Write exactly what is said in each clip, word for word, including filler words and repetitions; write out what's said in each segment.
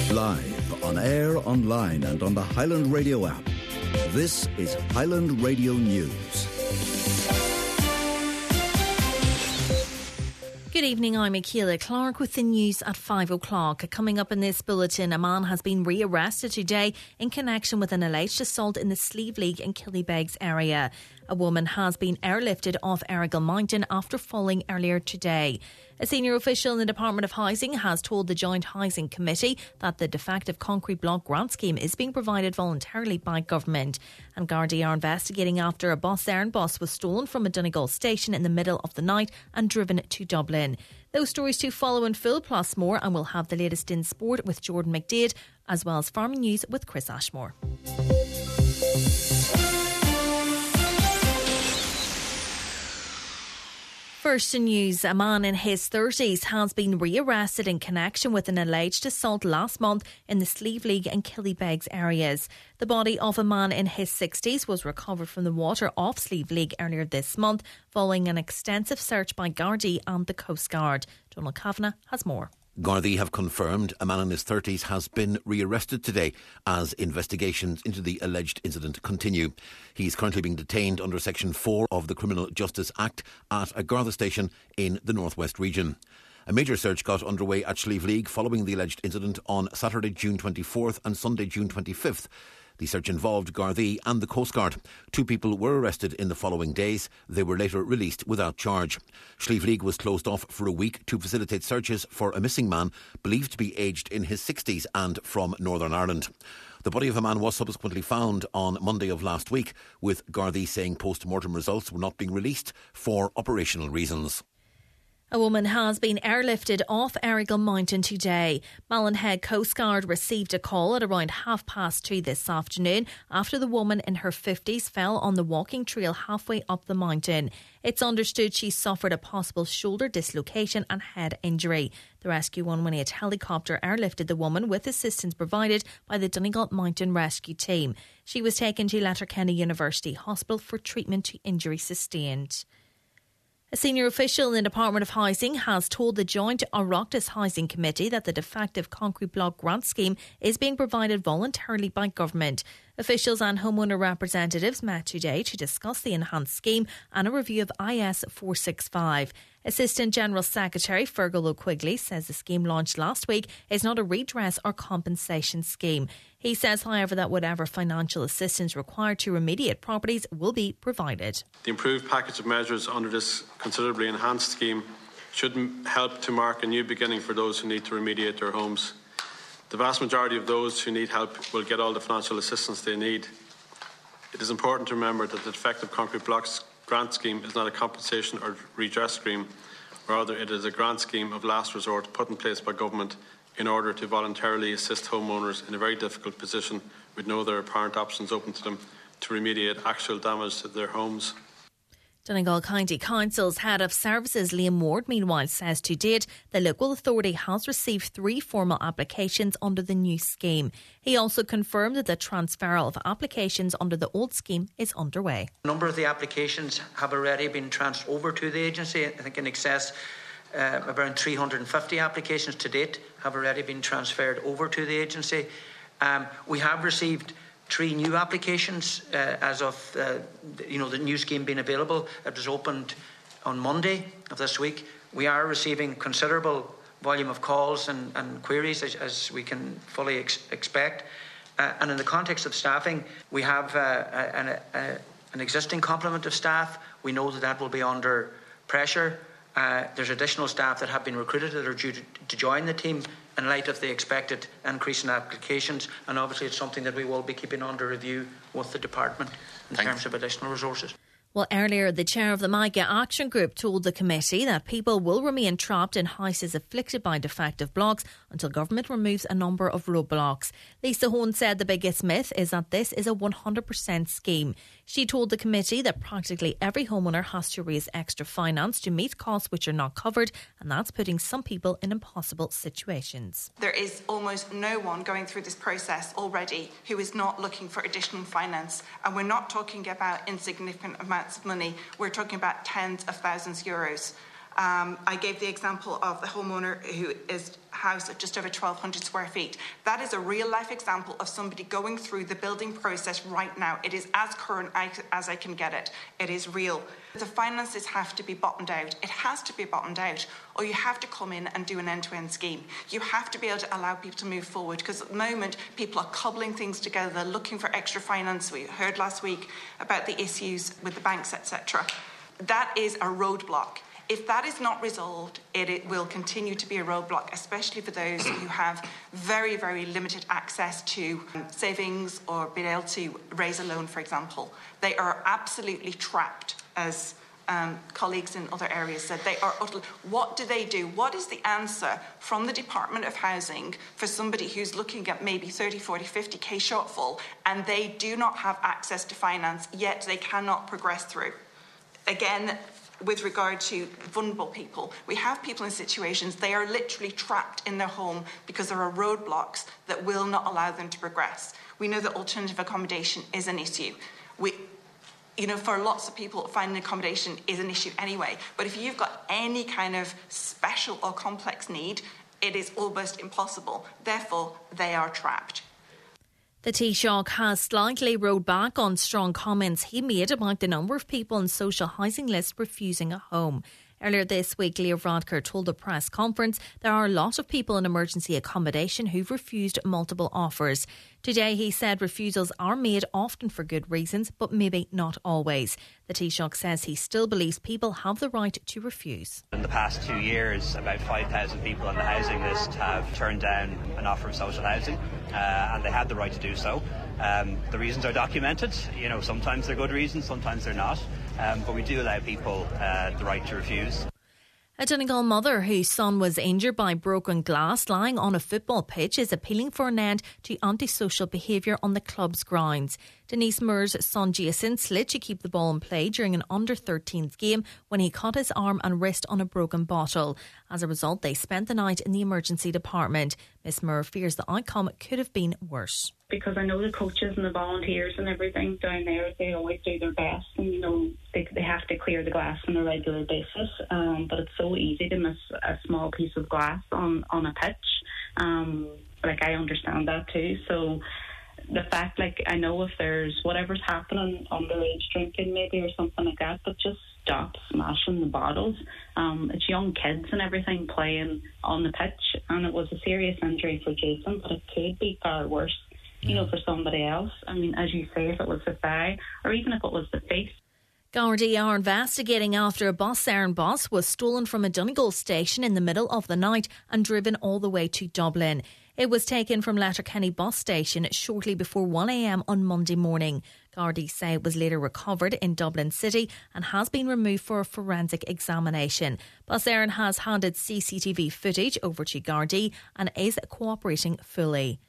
Live, on air, online and on the Highland Radio app. This is Highland Radio News. Good evening, I'm Michaela Clark with the news at five o'clock. Coming up in this bulletin, a man has been rearrested today in connection with an alleged assault in the Slieve League in Killybegs area. A woman has been airlifted off Errigal Mountain after falling earlier today. A senior official in the Department of Housing has told the Joint Housing Committee that the defective concrete block grant scheme is being provided voluntarily by government. And Gardaí are investigating after a Bus Éireann bus was stolen from a Donegal station in the middle of the night and driven to Dublin. Those stories to follow in full, plus more, and we'll have the latest in sport with Jordan McDade, as well as farming news with Chris Ashmore. First news, a man in his thirties has been rearrested in connection with an alleged assault last month in the Slieve League and Killybegs areas. The body of a man in his sixties was recovered from the water off Slieve League earlier this month following an extensive search by Gardaí and the Coast Guard. Donald Kavanagh has more. Gardaí have confirmed a man in his thirties has been rearrested today as investigations into the alleged incident continue. He is currently being detained under Section four of the Criminal Justice Act at a Garda station in the North West region. A major search got underway at Slieve League following the alleged incident on Saturday, June twenty-fourth and Sunday, June twenty-fifth. The search involved Gardaí and the Coast Guard. Two people were arrested in the following days. They were later released without charge. Slieve League was closed off for a week to facilitate searches for a missing man believed to be aged in his sixties and from Northern Ireland. The body of a man was subsequently found on Monday of last week, with Gardaí saying post-mortem results were not being released for operational reasons. A woman has been airlifted off Errigal Mountain today. Mallinhead Coast Guard received a call at around half past two this afternoon after the woman in her fifties fell on the walking trail halfway up the mountain. It's understood she suffered a possible shoulder dislocation and head injury. The Rescue one one eight helicopter airlifted the woman with assistance provided by the Donegal Mountain Rescue Team. She was taken to Letterkenny University Hospital for treatment to injury sustained. A senior official in the Department of Housing has told the Joint Oireachtas Housing Committee that the defective concrete block grant scheme is being provided voluntarily by government. Officials and homeowner representatives met today to discuss the enhanced scheme and a review of I S four sixty-five. Assistant General Secretary Fergal O'Quigley says the scheme launched last week is not a redress or compensation scheme. He says, however, that whatever financial assistance required to remediate properties will be provided. The improved package of measures under this considerably enhanced scheme should help to mark a new beginning for those who need to remediate their homes. The vast majority of those who need help will get all the financial assistance they need. It is important to remember that the defective concrete blocks grant scheme is not a compensation or redress scheme. Rather, it is a grant scheme of last resort put in place by government in order to voluntarily assist homeowners in a very difficult position with no other apparent options open to them to remediate actual damage to their homes. Donegal County Council's Head of Services, Liam Ward, meanwhile, says to date the local authority has received three formal applications under the new scheme. He also confirmed that the transferal of applications under the old scheme is underway. A number of the applications have already been transferred over to the agency. I think in excess uh, around three hundred fifty applications to date have already been transferred over to the agency. Um, we have received three new applications uh, as of uh, you know the new scheme being available. It was opened on Monday of this week. We are receiving considerable volume of calls and, and queries as, as we can fully ex- expect. Uh, and in the context of staffing, we have uh, an, a, an existing complement of staff. We know that that will be under pressure. Uh, there's additional staff that have been recruited that are due to, to join the team in light of the expected increase in applications, and obviously it's something that we will be keeping under review with the department in Thanks. terms of additional resources. Well, earlier, the chair of the MIGA Action Group told the committee that people will remain trapped in houses afflicted by defective blocks until government removes a number of roadblocks. Lisa Hone said the biggest myth is that this is a one hundred percent scheme. She told the committee that practically every homeowner has to raise extra finance to meet costs which are not covered, and that's putting some people in impossible situations. There is almost no one going through this process already who is not looking for additional finance, and we're not talking about insignificant amounts of money. We're talking about tens of thousands of euros. Um, I gave the example of the homeowner who is house of just over twelve hundred square feet. That is a real-life example of somebody going through the building process right now. It is as current as I can get it. It is real. The finances have to be bottomed out. It has to be bottomed out, or you have to come in and do an end-to-end scheme. You have to be able to allow people to move forward, because at the moment, people are cobbling things together. They're looking for extra finance. We heard last week about the issues with the banks, et cetera. That is a roadblock. If that is not resolved, it, it will continue to be a roadblock, especially for those who have very, very limited access to savings or being able to raise a loan, for example. They are absolutely trapped, as um, colleagues in other areas said. They are utterly, what do they do? What is the answer from the Department of Housing for somebody who's looking at maybe thirty, forty, fifty K shortfall, and they do not have access to finance, yet they cannot progress through? Again, with regard to vulnerable people, we have people in situations they are literally trapped in their home because there are roadblocks that will not allow them to progress. We know that alternative accommodation is an issue. We, you know, for lots of people, finding accommodation is an issue anyway. But if you've got any kind of special or complex need, it is almost impossible. Therefore, they are trapped. The Taoiseach has slightly rode back on strong comments he made about the number of people on social housing lists refusing a home. Earlier this week, Leo Varadkar told the press conference there are a lot of people in emergency accommodation who've refused multiple offers. Today, he said refusals are made often for good reasons, but maybe not always. The Taoiseach says he still believes people have the right to refuse. In the past two years, about five thousand people on the housing list have turned down an offer of social housing, uh, and they had the right to do so. Um, the reasons are documented. You know, sometimes they're good reasons, sometimes they're not. Um, but we do allow people uh, the right to refuse. A Donegal mother whose son was injured by broken glass lying on a football pitch is appealing for an end to antisocial behaviour on the club's grounds. Denise Moore's son Jason slid to keep the ball in play during an under thirteens game when he cut his arm and wrist on a broken bottle. As a result, they spent the night in the emergency department. Miss Moore fears the outcome could have been worse. Because I know the coaches and the volunteers and everything down there, they always do their best, and you know they they have to clear the glass on a regular basis. Um, but it's so easy to miss a small piece of glass on on a pitch. Um, like I understand that too. So the fact, like I know if there's whatever's happening, underage drinking maybe or something like that, but just stop smashing the bottles. Um, it's young kids and everything playing on the pitch, and it was a serious injury for Jason, but it could be far worse. You know, for somebody else. I mean, as you say, if it was the thigh or even if it was the face. Gardaí are investigating after a bus siren bus was stolen from a Donegal station in the middle of the night and driven all the way to Dublin. It was taken from Letterkenny bus station shortly before one a.m. on Monday morning. Gardaí say it was later recovered in Dublin City and has been removed for a forensic examination. Bus Éireann has handed C C T V footage over to Gardaí and is cooperating fully.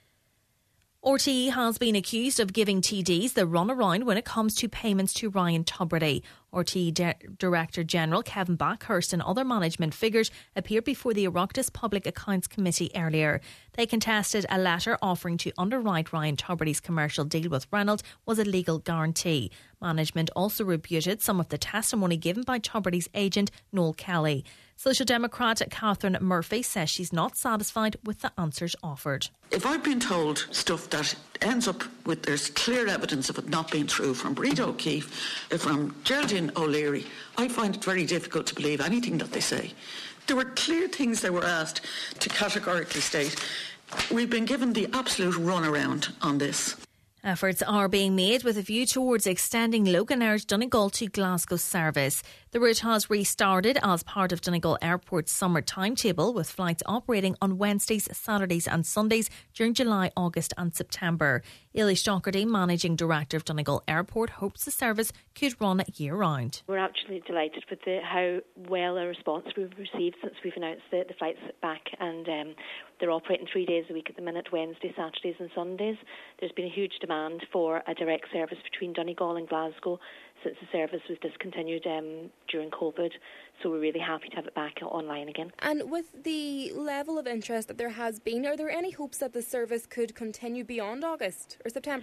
R T É has been accused of giving T Ds the runaround when it comes to payments to Ryan Tubridy. R T É De- Director General Kevin Backhurst and other management figures appeared before the Oireachtas Public Accounts Committee earlier. They contested a letter offering to underwrite Ryan Tubridy's commercial deal with Reynolds was a legal guarantee. Management also rebuted some of the testimony given by Tubridy's agent Noel Kelly. Social Democrat Catherine Murphy says she's not satisfied with the answers offered. If I've been told stuff that ends up with there's clear evidence of it not being true from Breda O'Keefe, from Geraldine O'Leary, I find it very difficult to believe anything that they say. There were clear things they were asked to categorically state. We've been given the absolute runaround on this. Efforts are being made with a view towards extending Loganaird Donegal to Glasgow service. The route has restarted as part of Donegal Airport's summer timetable, with flights operating on Wednesdays, Saturdays and Sundays during July, August and September. Eilish Docherty, Managing Director of Donegal Airport, hopes the service could run year-round. We're actually delighted with the, how well a response we've received since we've announced the, the flights back, and um, they're operating three days a week at the minute, Wednesdays, Saturdays and Sundays. There's been a huge demand for a direct service between Donegal and Glasgow since the service was discontinued um, during COVID, so we're really happy to have it back online again. And with the level of interest that there has been, are there any hopes that the service could continue beyond August or September?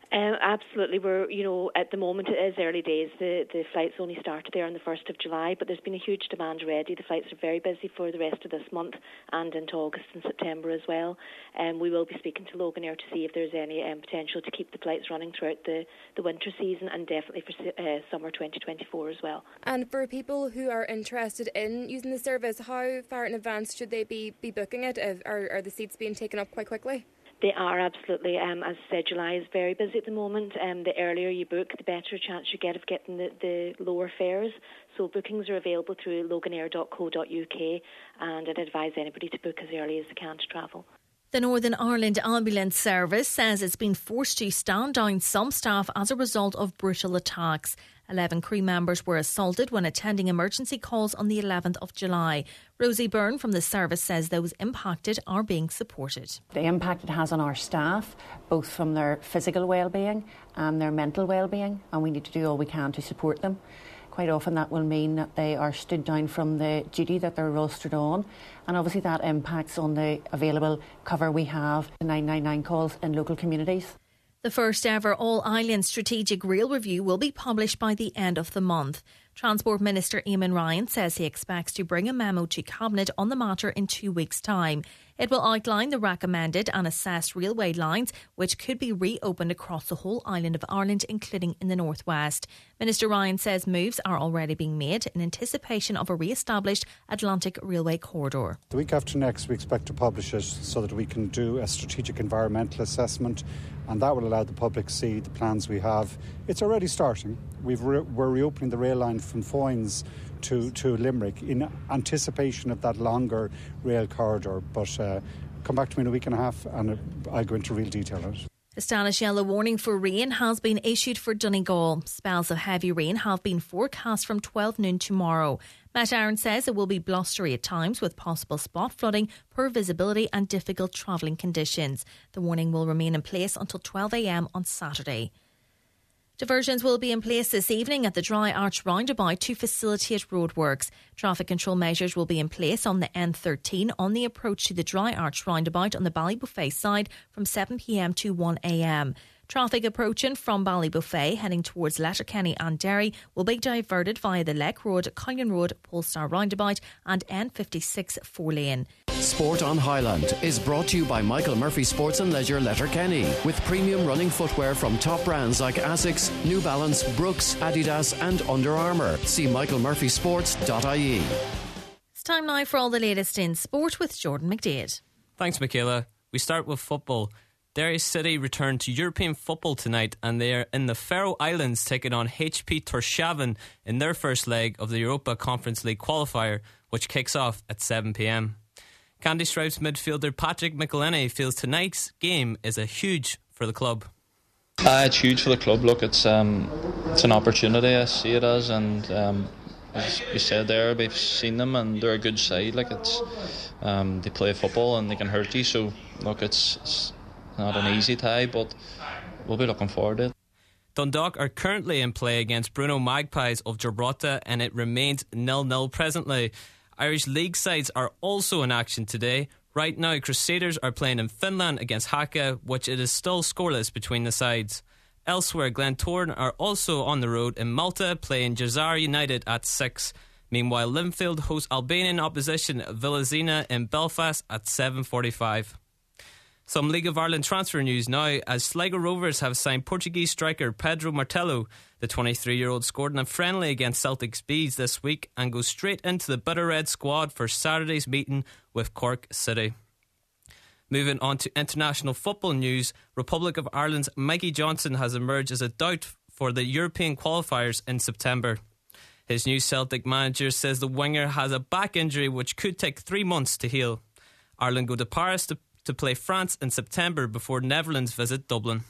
Um, absolutely. We're, you know, at the moment it is early days. The the flights only started there on the first of July, but there's been a huge demand already. The flights are very busy for the rest of this month and into August and September as well. And um, we will be speaking to Loganair to see if there's any um, potential to keep the flights running throughout the, the winter season and definitely for uh, summer twenty twenty-four as well. And for people who are interested in using the service, how far in advance should they be, be booking it? Are, are the seats being taken up quite quickly? They are, absolutely. Um, as I said, July is very busy at the moment. Um, the earlier you book, the better chance you get of getting the, the lower fares. So bookings are available through loganair dot co dot uk, and I'd advise anybody to book as early as they can to travel. The Northern Ireland Ambulance Service says it's been forced to stand down some staff as a result of brutal attacks. Eleven crew members were assaulted when attending emergency calls on the eleventh of July. Rosie Byrne from the service says those impacted are being supported. The impact it has on our staff, both from their physical well-being and their mental well-being, and we need to do all we can to support them. Quite often that will mean that they are stood down from the duty that they're rostered on, and obviously that impacts on the available cover we have, the nine nine nine calls in local communities. The first ever All-Ireland Strategic Rail Review will be published by the end of the month. Transport Minister Eamon Ryan says he expects to bring a memo to Cabinet on the matter in two weeks' time. It will outline the recommended and assessed railway lines which could be reopened across the whole island of Ireland, including in the northwest. Minister Ryan says moves are already being made in anticipation of a re-established Atlantic Railway corridor. The week after next we expect to publish it so that we can do a strategic environmental assessment, and that will allow the public to see the plans we have. It's already starting. We've re- we're reopening the rail line from Foynes to, to Limerick in anticipation of that longer rail corridor. But uh, come back to me in a week and a half and I'll go into real detail on it. A Spanish yellow warning for rain has been issued for Donegal. Spells of heavy rain have been forecast from twelve noon tomorrow. Met Éireann says it will be blustery at times with possible spot flooding, poor visibility and difficult travelling conditions. The warning will remain in place until twelve a m on Saturday. Diversions will be in place this evening at the Dry Arch roundabout to facilitate roadworks. Traffic control measures will be in place on the N thirteen on the approach to the Dry Arch roundabout on the Ballybuffet side from seven p m to one a m. Traffic approaching from Ballybuffet heading towards Letterkenny and Derry will be diverted via the Leck Road, Cullion Road, Polestar roundabout and N fifty-six four lane. Sport on Highland is brought to you by Michael Murphy Sports and Leisure Letterkenny, with premium running footwear from top brands like Asics, New Balance, Brooks, Adidas and Under Armour. See michael murphy sports dot I E. It's time now for all the latest in sport with Jordan McDade. Thanks, Michaela. We start with football. Derry City return to European football tonight, and they are in the Faroe Islands taking on H P Tórshavn in their first leg of the Europa Conference League qualifier, which kicks off at seven p m. Candy Stripes midfielder Patrick McElhenney feels tonight's game is a huge for the club. Uh, it's huge for the club. Look, it's um, it's an opportunity. I see it as, and um, as you said there, we've seen them, and they're a good side. Like it's, um, they play football and they can hurt you. So look, it's, it's not an easy tie, but we'll be looking forward to it. Dundalk are currently in play against Bruno Magpies of Gibraltar, and it remains nil nil presently. Irish League sides are also in action today. Right now, Crusaders are playing in Finland against Haka, which it is still scoreless between the sides. Elsewhere, Glentoran are also on the road in Malta, playing Jazar United at six. Meanwhile, Linfield host Albanian opposition Villazina in Belfast at seven forty-five. Some League of Ireland transfer news now, as Sligo Rovers have signed Portuguese striker Pedro Martelo. The twenty-three-year-old scored in a friendly against Celtic's Bees this week and goes straight into the Bitter Red squad for Saturday's meeting with Cork City. Moving on to international football news, Republic of Ireland's Mikey Johnson has emerged as a doubt for the European qualifiers in September. His new Celtic manager says the winger has a back injury which could take three months to heal. Ireland go to Paris to to play France in September before Netherlands visit Dublin.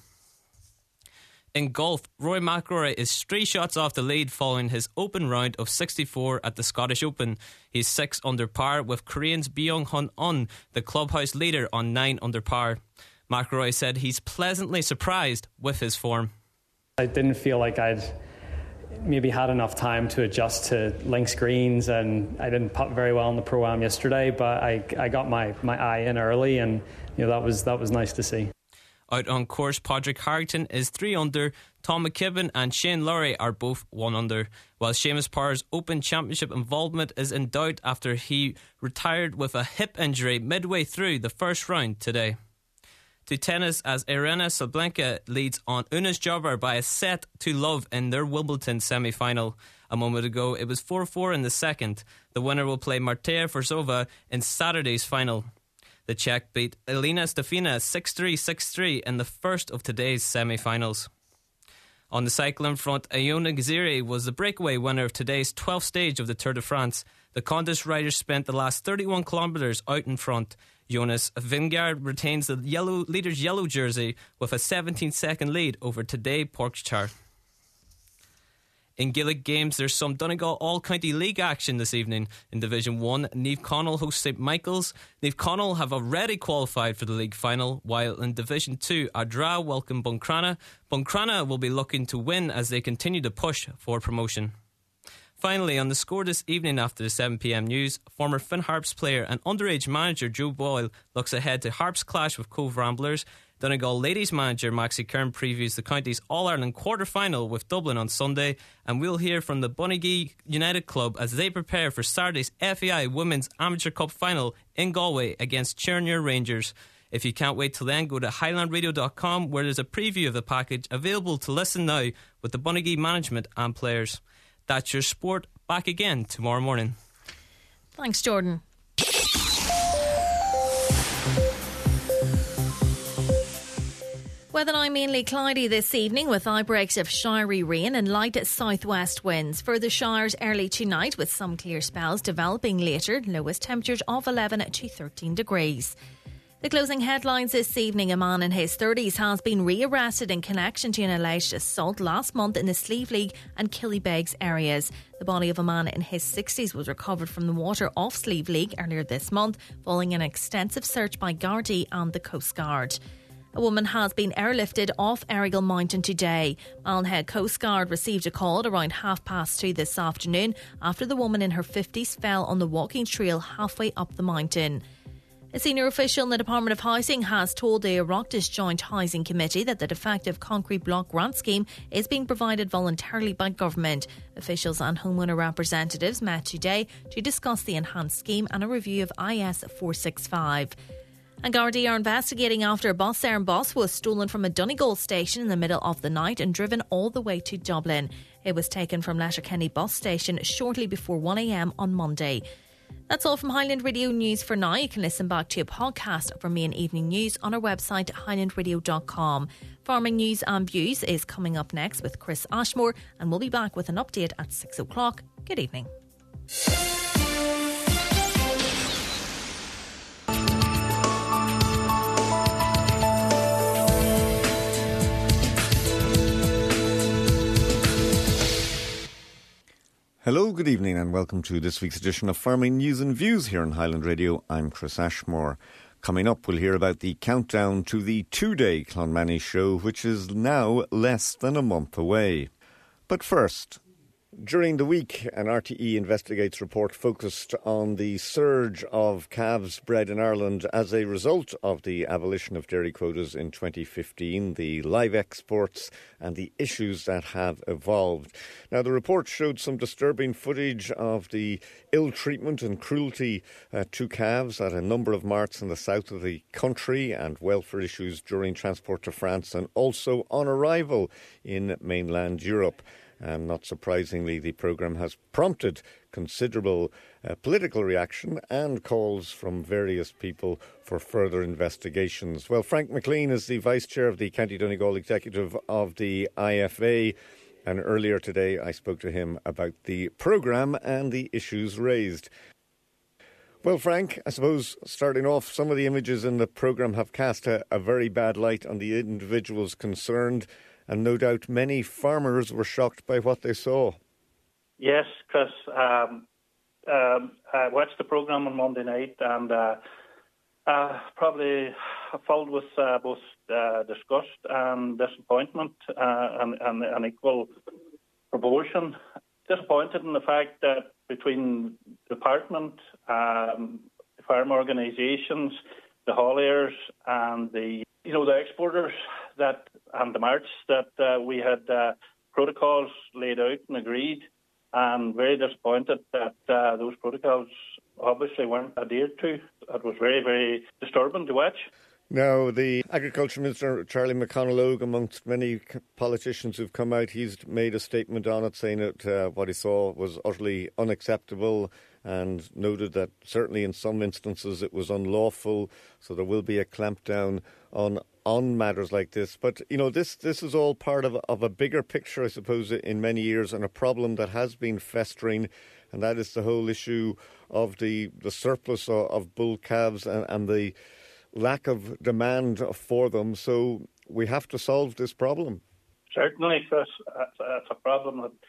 In golf, Rory McIlroy is three shots off the lead following his open round of sixty-four at the Scottish Open. He's six under par with Korean's Byung-hun Un, the clubhouse leader, on nine under par. McIlroy said he's pleasantly surprised with his form. I didn't feel like I'd maybe had enough time to adjust to links greens, and I didn't putt very well in the Pro-Am yesterday, but I I got my, my eye in early, and you know that was that was nice to see. Out on course, Padraig Harrington is three under, Tom McKibben and Shane Lowry are both one under, while Seamus Power's Open Championship involvement is in doubt after he retired with a hip injury midway through the first round today. To tennis, as Aryna Sabalenka leads on Unas Jabeur by a set to love in their Wimbledon semi-final. A moment ago, it was four four in the second. The winner will play Marta Forzova in Saturday's final. The Czech beat Elena Stefina six three, six three in the first of today's semi-finals. On the cycling front, Iona Gaziri was the breakaway winner of today's twelfth stage of the Tour de France. The Condis riders spent the last thirty-one kilometres out in front. Jonas Vingegaard retains the yellow leader's yellow jersey with a seventeen second lead over Tadej Pogačar. In Gaelic games, there's some Donegal All-County League action this evening. In Division one, Niamh Connell hosts St Michael's. Niamh Connell have already qualified for the league final, while in Division two, Ardra welcome Buncrana. Buncrana will be looking to win as they continue to push for promotion. Finally, on the score this evening after the seven p m news, former Finn Harps player and underage manager Joe Boyle looks ahead to Harps' clash with Cove Ramblers. Donegal ladies manager Maxie Kern previews the county's All-Ireland quarter-final with Dublin on Sunday, and we'll hear from the Bunagee United Club as they prepare for Saturday's F A I Women's Amateur Cup final in Galway against Churnier Rangers. If you can't wait till then, go to highland radio dot com where there's a preview of the package available to listen now with the Bunagee management and players. That's your sport. Back again tomorrow morning. Thanks, Jordan. Weather now mainly cloudy this evening with outbreaks of showery rain and light southwest winds. Further showers early tonight with some clear spells developing later. Lowest temperatures of eleven to thirteen degrees. The closing headlines this evening: a man in his thirties has been rearrested in connection to an alleged assault last month in the Slieve League and Killybegs areas. The body of a man in his sixties was recovered from the water off Slieve League earlier this month following an extensive search by Gardaí and the Coast Guard. A woman has been airlifted off Errigal Mountain today. Mallinhead Coast Guard received a call at around half past two this afternoon after the woman in her fifties fell on the walking trail halfway up the mountain. A senior official in the Department of Housing has told the Oireachtas Joint Housing Committee that the defective concrete block grant scheme is being provided voluntarily by government. Officials and homeowner representatives met today to discuss the enhanced scheme and a review of I S four sixty-five. And Gardaí are investigating after a bus Éireann bus was stolen from a Donegal station in the middle of the night and driven all the way to Dublin. It was taken from Letterkenny bus station shortly before one a m on Monday. That's all from Highland Radio News for now. You can listen back to a podcast of our main evening news on our website highland radio dot com. Farming News and Views is coming up next with Chris Ashmore, and we'll be back with an update at six o'clock. Good evening. Hello, good evening and welcome to this week's edition of Farming News and Views here on Highland Radio. I'm Chris Ashmore. Coming up, we'll hear about the countdown to the two-day Clonmany show, which is now less than a month away. But first, during the week, an R T E Investigates report focused on the surge of calves bred in Ireland as a result of the abolition of dairy quotas in twenty fifteen, the live exports and the issues that have evolved. Now, the report showed some disturbing footage of the ill treatment and cruelty uh, to calves at a number of marts in the south of the country and welfare issues during transport to France and also on arrival in mainland Europe. And not surprisingly, the programme has prompted considerable uh, political reaction and calls from various people for further investigations. Well, Frank McLean is the Vice Chair of the County Donegal Executive of the I F A. And earlier today, I spoke to him about the programme and the issues raised. Well, Frank, I suppose starting off, some of the images in the programme have cast a, a very bad light on the individuals concerned. And no doubt many farmers were shocked by what they saw. Yes, Chris. Um, um, I watched the programme on Monday night and uh, uh, probably filled with uh, both uh, disgust and disappointment uh, and, and an equal proportion. Disappointed in the fact that between the department, um, farm organisations, the hauliers and the You know, the exporters, March that uh, we had uh, protocols laid out and agreed, and very disappointed that uh, those protocols obviously weren't adhered to. It was very, very disturbing to watch. Now, the Agriculture Minister, Charlie McConalogue, amongst many politicians who've come out, he's made a statement on it saying that uh, what he saw was utterly unacceptable and noted that certainly in some instances it was unlawful, so there will be a clampdown on on matters like this. But, you know, this this is all part of, of a bigger picture, I suppose, in many years, and a problem that has been festering, and that is the whole issue of the, the surplus of, of bull calves and, and the lack of demand for them. So we have to solve this problem. Certainly, Chris, that's a problem that,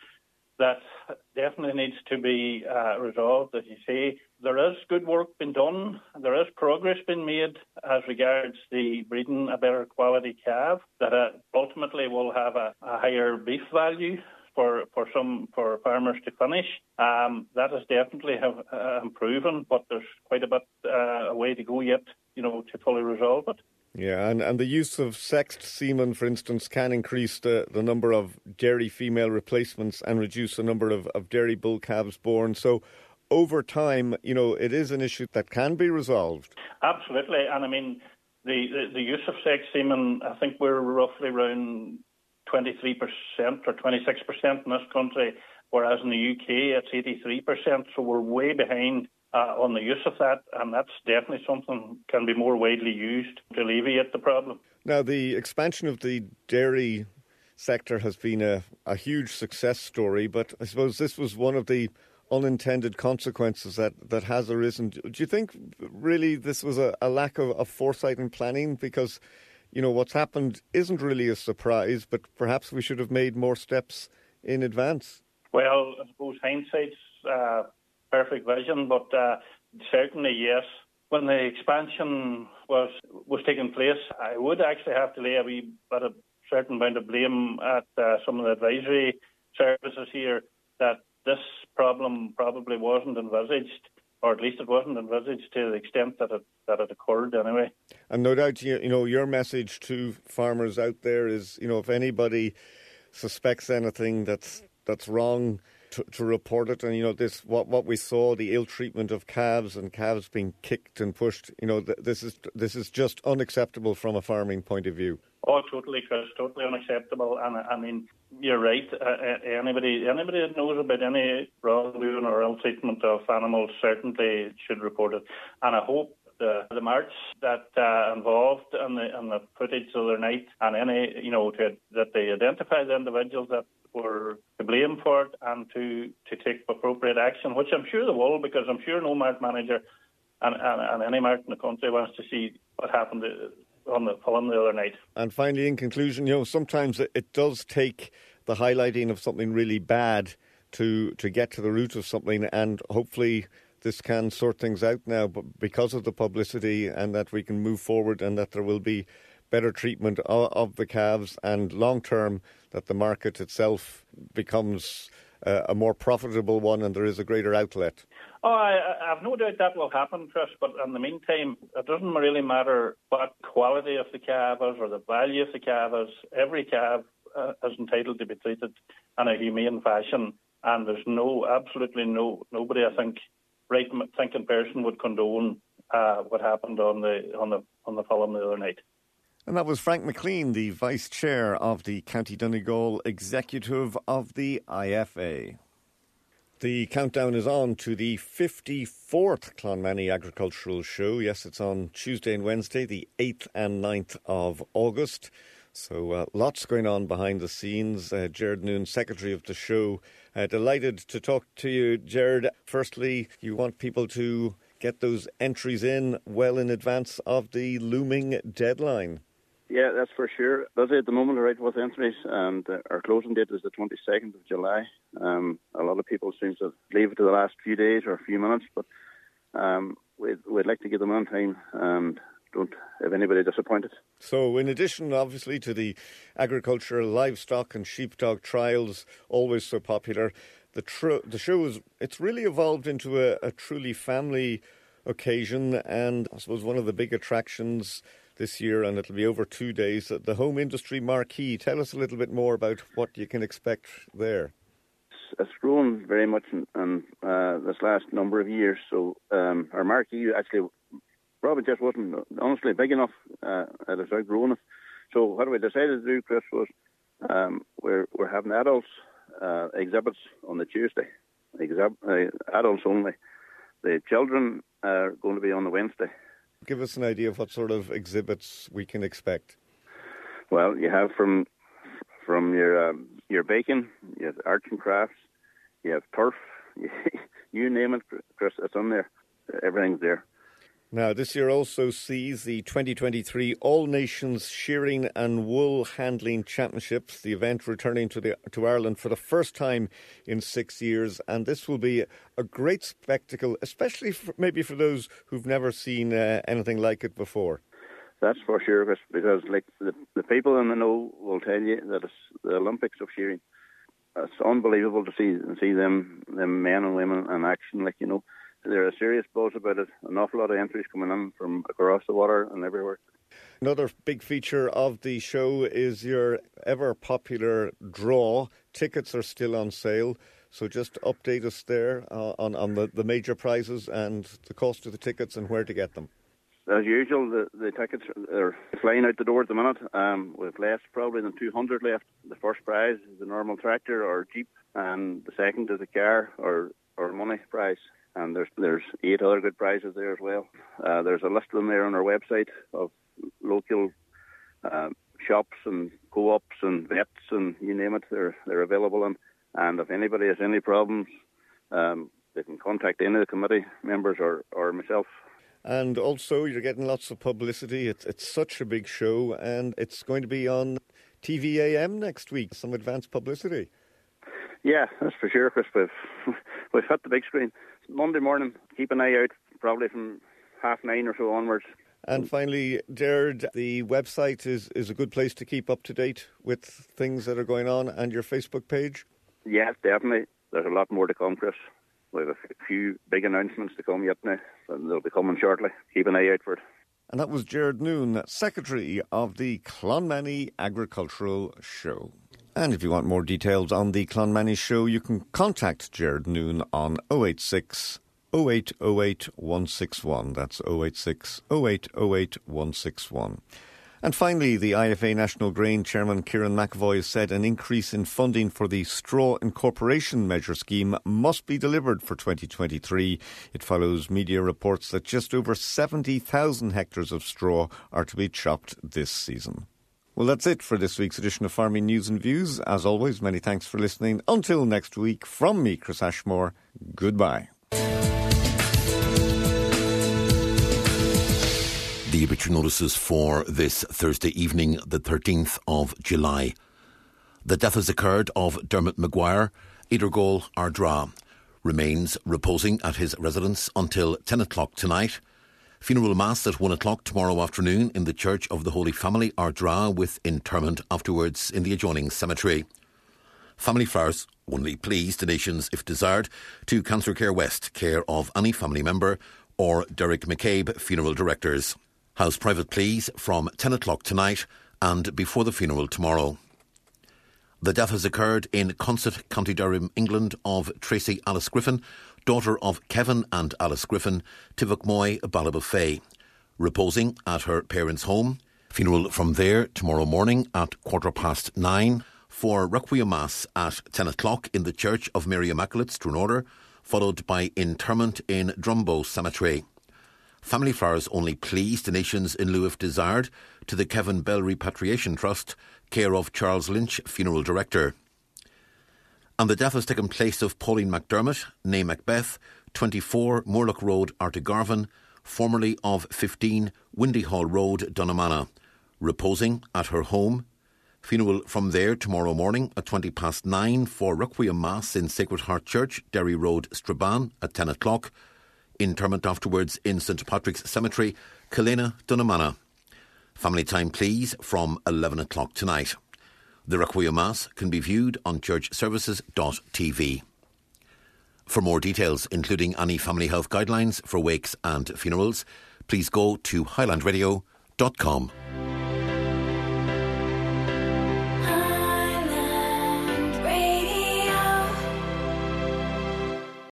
that definitely needs to be uh, resolved. As you say, there is good work being done. There is progress being made as regards the breeding a better quality calf that uh, ultimately will have a, a higher beef value for, for some for farmers to finish. Um, that is definitely have uh, improving, but there's quite a bit uh, a way to go yet, you know, to fully resolve it. Yeah, and, and the use of sexed semen, for instance, can increase the, the number of dairy female replacements and reduce the number of, of dairy bull calves born. So over time, you know, it is an issue that can be resolved. Absolutely. And I mean, the, the, the use of sex semen, I think we're roughly around twenty-three percent or twenty-six percent in this country, whereas in the U K it's eighty-three percent. So we're way behind uh, on the use of that, and that's definitely something can be more widely used to alleviate the problem. Now, the expansion of the dairy sector has been a, a huge success story, but I suppose this was one of the unintended consequences that, that has arisen. Do you think really this was a, a lack of, of foresight and planning? Because, you know, what's happened isn't really a surprise, but perhaps we should have made more steps in advance. Well, I suppose hindsight's uh, perfect vision, but uh, certainly, yes. When the expansion was was taking place, I would actually have to lay a wee bit of certain amount of blame at uh, some of the advisory services here that this problem probably wasn't envisaged, or at least it wasn't envisaged to the extent that it that it occurred anyway. And no doubt, you, you know, your message to farmers out there is, you know, if anybody suspects anything that's that's wrong, to, to report it. And, you know, this what, what we saw, the ill treatment of calves and calves being kicked and pushed, you know, th- this is this is just unacceptable from a farming point of view. Oh, totally, Chris, totally unacceptable. And I mean, you're right. Uh, anybody anybody that knows about any wrongdoing or ill treatment of animals certainly should report it. And I hope the, the march that uh, involved in the, in the footage the other night, and any, you know, to, that they identify the individuals that were to blame for it and to, to take appropriate action, which I'm sure they will, because I'm sure no mart manager and, and, and any mart in the country wants to see what happened on the film the other night. And finally, in conclusion, you know, sometimes it, it does take the highlighting of something really bad to to get to the root of something, and hopefully this can sort things out now, but because of the publicity, and that we can move forward, and that there will be better treatment of, of the calves, and long term that the market itself becomes uh, a more profitable one, and there is a greater outlet. Oh, I, I have no doubt that will happen, Chris, but in the meantime, it doesn't really matter what quality of the calf is or the value of the calf is. Every calf uh, is entitled to be treated in a humane fashion, and there's no, absolutely no, nobody, I think, right-thinking person would condone uh, what happened on the on the on the film the other night. And that was Frank McLean, the Vice Chair of the County Donegal Executive of the I F A. The countdown is on to the fifty-fourth Clonmany Agricultural Show. Yes, it's on Tuesday and Wednesday, the eighth and ninth of August. So uh, lots going on behind the scenes. Uh, Gerard Noon, Secretary of the show. Uh, delighted to talk to you, Gerard. Firstly, you want people to get those entries in well in advance of the looming deadline. Yeah, that's for sure. Busy at the moment, right, with entries, and uh, our closing date is the twenty-second of July. Um, a lot of people seem to leave it to the last few days or a few minutes, but um, we'd, we'd like to get them on time and don't have anybody disappointed. So in addition, obviously, to the agriculture, livestock and sheepdog trials, always so popular, the, tr- the show is, it's really evolved into a, a truly family occasion, and I suppose one of the big attractions this year, and it'll be over two days. The Home Industry Marquee. Tell us a little bit more about what you can expect there. It's grown very much in, in uh, this last number of years. So um, our marquee actually probably just wasn't honestly big enough. Uh, it has outgrown it. So what we decided to do, Chris, was um, we're we're having adults uh, exhibits on the Tuesday. Exhib- uh, adults only. The children are going to be on the Wednesday. Give us an idea of what sort of exhibits we can expect. Well, you have from from your um, your baking, you have arts and crafts, you have turf, you, you name it, Chris, it's on there. Everything's there. Now, this year also sees the twenty twenty-three All Nations Shearing and Wool Handling Championships, the event returning to the to Ireland for the first time in six years. And this will be a great spectacle, especially for, maybe for those who've never seen uh, anything like it before. That's for sure, Chris, because like the, the people in the know will tell you that it's the Olympics of shearing. It's unbelievable to see see them them men and women in action. Like, you know, they're a serious buzz about it. An awful lot of entries coming in from across the water and everywhere. Another big feature of the show is your ever popular draw. Tickets are still on sale, so just update us there uh, on on the, the major prizes and the cost of the tickets and where to get them. As usual, the, the tickets are flying out the door at the minute, um, with less probably than two hundred left. The first prize is a normal tractor or Jeep, and the second is a car or, or money prize. And there's there's eight other good prizes there as well. Uh, there's a list of them there on our website of local uh, shops and co-ops and vets and you name it, they're, they're available. In. And if anybody has any problems, um, they can contact any of the committee members or, or myself. And also, you're getting lots of publicity. It's it's such a big show, and it's going to be on T V A M next week. Some advanced publicity. Yeah, that's for sure, Chris. We've, we've hit the big screen. Monday morning, keep an eye out, probably from half nine or so onwards. And finally, Jared, the website is, is a good place to keep up to date with things that are going on, and your Facebook page? Yeah, definitely. There's a lot more to come, Chris. We have a few big announcements to come yet now, and they'll be coming shortly. Keep an eye out for it. And that was Jared Noon, Secretary of the Clonmany Agricultural Show. And if you want more details on the Clonmany Show, you can contact Jared Noon on oh eight six, oh eight oh eight, one six one. That's oh eight six, oh eight oh eight, one six one. And finally, the I F A National Grain Chairman Kieran McAvoy said an increase in funding for the Straw Incorporation Measure scheme must be delivered for twenty twenty-three. It follows media reports that just over seventy thousand hectares of straw are to be chopped this season. Well, that's it for this week's edition of Farming News and Views. As always, many thanks for listening. Until next week, from me, Chris Ashmore, goodbye. The obituary notices for this Thursday evening, the thirteenth of July. The death has occurred of Dermot Maguire, Idergol Ardra. Remains reposing at his residence until ten o'clock tonight. Funeral Mass at one o'clock tomorrow afternoon in the Church of the Holy Family, Ardra, with interment afterwards in the adjoining cemetery. Family flowers only please donations, if desired, to Cancer Care West, care of any family member, or Derek McCabe, funeral directors. House private please from ten o'clock tonight and before the funeral tomorrow. The death has occurred in Consett, County Durham, England, of Tracy Alice Griffin, daughter of Kevin and Alice Griffin, Tivokmoy, Ballabafay, reposing at her parents' home. Funeral from there tomorrow morning at quarter past nine, for Requiem Mass at ten o'clock in the Church of Mary Immaculate, Strunorder, followed by interment in Drumbo Cemetery. Family flowers only please donations in lieu if desired to the Kevin Bell Repatriation Trust, care of Charles Lynch, funeral director. And the death has taken place of Pauline McDermott, née Macbeth, twenty-four Moorlock Road, Artigarvan, formerly of fifteen Windy Hall Road, Dunnamana, reposing at her home. Funeral from there tomorrow morning at twenty past nine for Requiem Mass in Sacred Heart Church, Derry Road, Strabane at ten o'clock. Interment afterwards in St Patrick's Cemetery, Kilena, Dunnamana. Family time please from eleven o'clock tonight. The Requiem Mass can be viewed on church services dot t v. For more details, including any family health guidelines for wakes and funerals, please go to highland radio dot com.